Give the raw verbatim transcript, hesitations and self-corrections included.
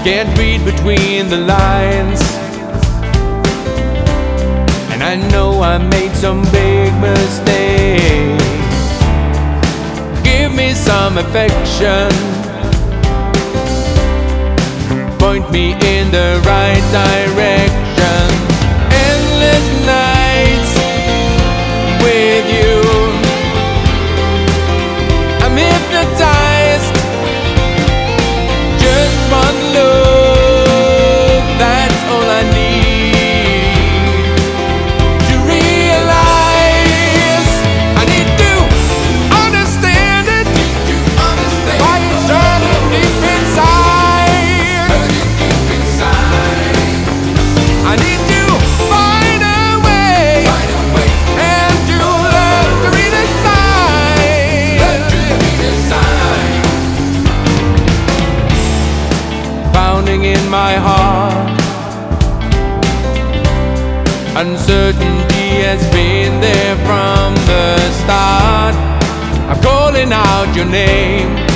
can't read between the lines, and I know I made some big mistakes. Give me some affection, point me in the right direction. Endless nights with you, I'm hypnotized. Just one look, that's all I need to realize. I need to understand it, why it's hurting deep inside. I need to find a way and to learn to redesign. Pounding in my heart, uncertainty has been there from the start. I'm calling out your name,